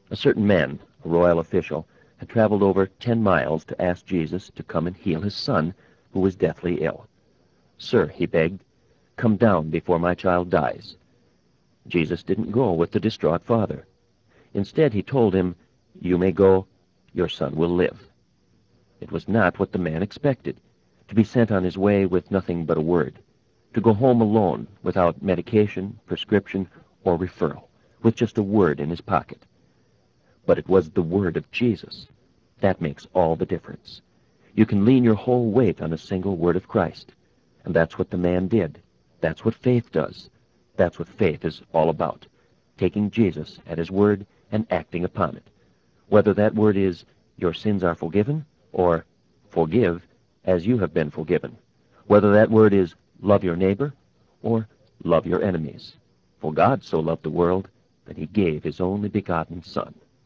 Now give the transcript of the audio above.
A certain man, a royal official, had traveled over 10 miles to ask Jesus to come and heal his son, who was deathly ill. "Sir," he begged, "come down before my child dies." Jesus didn't go with the distraught father. Instead, he told him, "You may go, your son will live." It was not what the man expected, to be sent on his way with nothing but a word, to go home alone, without medication, prescription, or referral, with just a word in his pocket. But it was the word of Jesus. That makes all the difference. You can lean your whole weight on a single word of Christ. And that's what the man did. That's what faith does. That's what faith is all about, taking Jesus at his word and acting upon it. Whether that word is, "Your sins are forgiven," or "Forgive as you have been forgiven." Whether that word is, "Love your neighbor," or "Love your enemies." For God so loved the world that he gave his only begotten Son.